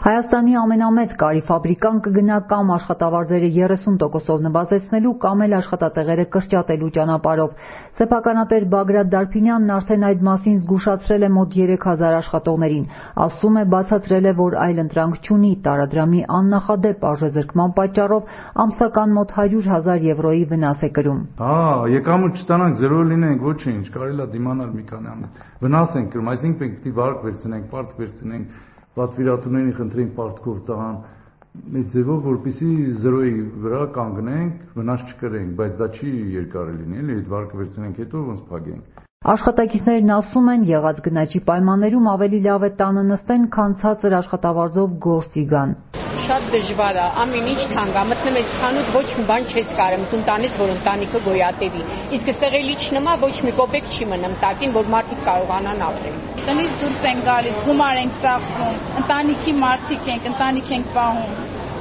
Հայաստանի ամենամեծ կարի ֆաբրիկան կգնա կամ աշխատավարձերը 30%-ով նվազեցնելու կամ էլ աշխատատեղերը կրճատելու ճանապարհով։ Սեփականատեր Բագրատ Դարփինյանն արդեն այդ մասին զգուշացրել է մոտ 3000 աշխատողներին։ Ասում է, բացատրել է, որ այլընտրանք չունի, տարադրամի աննախադեպ արժեզրկման պատճառով ամսական մոտ 100,000 եվրոյի վնաս է կրում։ Եկամուտ չստանանք, զրո լինենք, ոչինչ, կարելի է դիմանալ մի քանի ամիս։ Վնաս ենք կրում, այսինքն պետք է վարկ վերցնենք, պարտք վերցնենք, պատվիրատուներին խնդրենք պարտքով տան, այդ ձևով, որպեսզի զրոյի վրա կանգնենք, վնաս չկրենք, բայց դա չի երկար լինի, էլի, այդ վարկը վերցնենք, հետո ոնց փակենք։ Աշխատակիցներն ասում են, եղած գնաճի պայմաններում ավելի լավ է տանը նստեն, քան ցածր աշխատավարձով գործի գան։ Շատ դժվար է, ամեն ինչ թանկ է, մտնում ես խանութ, ոչ մի բան չես կարում, դու տանես, որ ընտանիքը գոյատևի։ Իսկ այստեղ էլի չնամա, ոչ մի կոպեկ չի մնում տակին, որ մարդիկ կարողանան ապրել։ Տնից դուրս են գալիս, գումար ենք ծախսում, ընտանիքի մարդիկ ենք, ընտանիք ենք պահում։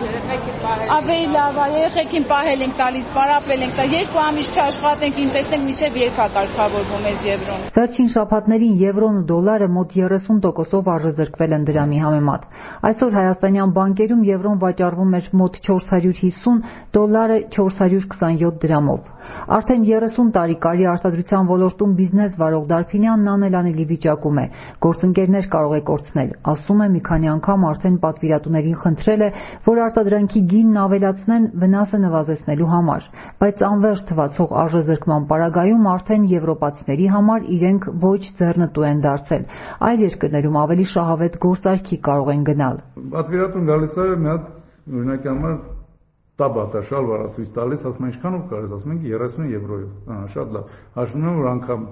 Ավելի լավ է, երեխեքին պահել ենք տալիս, պարապել ենք տալիս, 2 ամիս չաշխատենք, տեսնենք մինչև երբ է կարգավորվում այս եվրոն։ Վերջին շաբաթներին եվրոն ու դոլարը մոտ 30%-ով արժեզրկվել են դրամի համեմատ։ Այսօր հայաստանյան բանկերում եվրոն վաճառվում էր մոտ 450, դոլարը 427 դրամով։ Արդեն 30 տարի կարի արտադրության ոլորտում բիզնես վարող Դարփինյանն անելանելի վիճակում է։ Գործընկերներ կարող է կորցնել։ Ասում է, մի քանի անգամ արդեն պատվիրատուներին խնդրել է, որ արտադրանքի գինն ավելացնեն վնասը նվազեցնելու համար, բայց անվերջ թվացող արժեզրկման պարագայում արդեն եվրոպացիների համար իրենք ոչ ձեռնտու են դարձել։ Այլ երկրներում ավելի շահավետ գործարքի կարող են գնալ։ Պատվիրատուն գալիս է մի հատ օրինակի համար տաբատա շալվարա ցույց տալիս, ասում են ինչքանով կարես, ասում ենք 30 եվրոյով։ Շատ լավ։ Հաշվում եմ, որ անգամ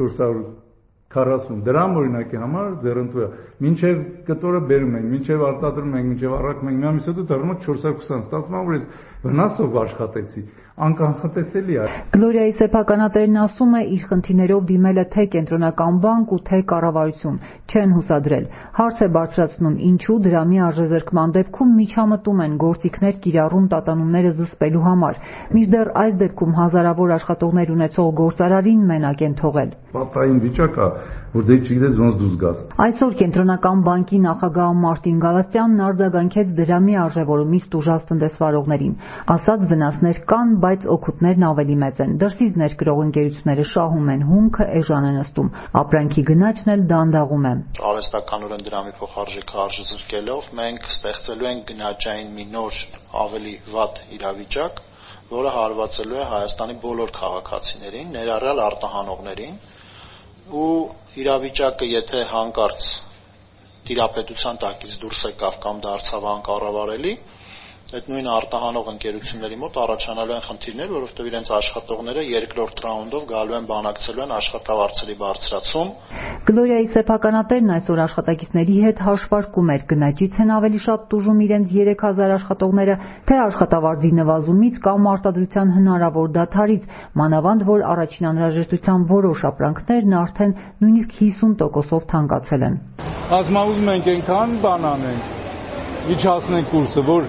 440 դրամ օրինակի համար ձեռնտու է։ Մինչև կտորը բերում ենք, մինչև արտադրում ենք, մինչև առաքում ենք, մի ամիս հետո դառնում է 420, ստացվում է, որ ես վնասով աշխատեցի, անկանխատեսելի է։ Գլորիայի սեփականատերն ասում է, իր խնդիրներով դիմել է թե կենտրոնական բանկ ու թե կառավարություն, չեն հուսադրել։ Հարց է բարձրացնում, ինչու դրամի արժեզրկման դեպքում միջամտում են գործիքներ կիրառում տատանումները զսպելու համար։ Մինչդեռ այս դեպքում հազարավոր աշխատողներ ունեցող գործարարին մենակ են թողել։ Պատային վիճակ է, որ դե չգիտես ոնց դուրս գաս։ Այսօր կենտրոնական բանկի նախագահ Մարտին Գալստյանն արձագանքեց դրամի արժևորումից տուժած տնտեսվարողներին։ Ասած վնասներ կան, բայց օգուտներն ավելի մեծ են։ Դրսից ներկրող ընկերությունները շահում են հումքը, էժան են նստում։ Ապրանքի գնաճն էլ դանդաղում է։ Արհեստականորեն դրամի փոխարժեքը արժեզրկելով մենք ստեղծելու ենք գնաճային մի նոր ավելի վատ իրավիճակ, որը հարվածելու է Հայաստանի բոլոր քաղաքացիներին, ներառյալ արտահանողներին, ու իրավիճակը եթե հանկարծ տիրապետության տակից դուրս եկավ կամ դարձավ անկառավարելի, այդ նույն արտահանող ընկերությունների մոտ առաջանալու են խնդիրներ, որովհետև իրենց աշխատողները երկրորդ ռաունդով գալու են բանակցելու են աշխատավարձերի բարձրացում։ Գլորիայի սեփականատերն այսօր աշխատակիցների հետ հաշվարկում էր գնաճից են ավելի շատ տուժում իրենց 3000 աշխատողները, թե աշխատավարձի նվազումից կամ արտադրության հնարավոր դադարից, մանավանդ որ առաջին անհրաժեշտության որոշ ապրանքներն արդեն նույնիսկ 50%-ով թանկացել են։ Ասում ենք այնքան բան անենք, միջացնենք կուրսը, որ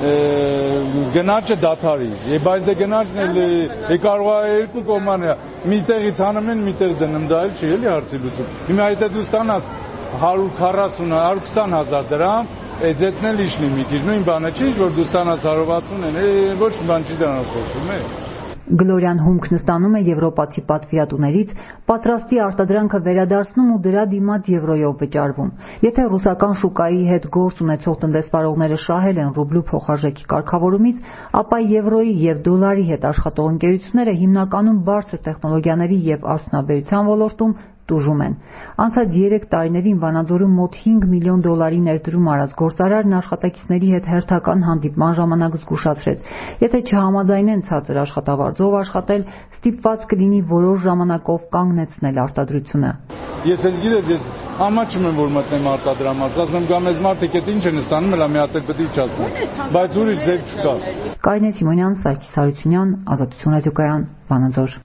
գնաճը դադարի, բայց դե գնաճն էլ կարող է երկու կողման է, մի տեղից անում են, մի տեղ դնում, դա էլ չի էլի հարցի լուծում։ Հիմա եթե դու ստանաս 140-120 հազար դրամ, ձեթն էլ իշնի մի քիչ, նույն բանը չի, որ դու ստանաս 160 են, ոչ մի բան չի դրանով խոսում է։ Գլորյան հումքն ստանում է եվրոպացի պատվիրատուներից, պատրաստի արտադրանքը վերադարձնում ու դրա դիմաց եվրոյով վճարվում։ Եթե ռուսական շուկայի հետ գործ ունեցող տնտեսվարողները շահել են ռուբլու փոխարժեքի կարգավորումից, ապա եվրոյի եւ դոլարի հետ աշխատող ընկերությունները հիմնականում բարձր տեխնոլոգիաների եւ արդյունաբերության ոլորտում տուժում են։ Անցած 3 տարիներին Վանաձորում մոտ 5 միլիոն դոլարի ներդրում արած գործարարն աշխատակիցների հետ հերթական հանդիպման ժամանակ զգուշացրեց. եթե չհամաձայնեն ցածր աշխատավարձով աշխատել, ստիպված կլինի որոշ ժամանակով կանգնեցնել արտադրությունը։ Ես էլ գիտես, ես ամաչում եմ, որ մտնեմ արտադրամաց, ասում եմ, գամ այս մարդիկ այդ ինչ են ստանում, հələ մի հատ էլ պետք է իջացնեն, բայց ուրիշ ձև չկա։ Կարինե Սիմոնյան, Սարգիս Հարությունյան, Ազատություն ռադիոկայան, Վանաձոր։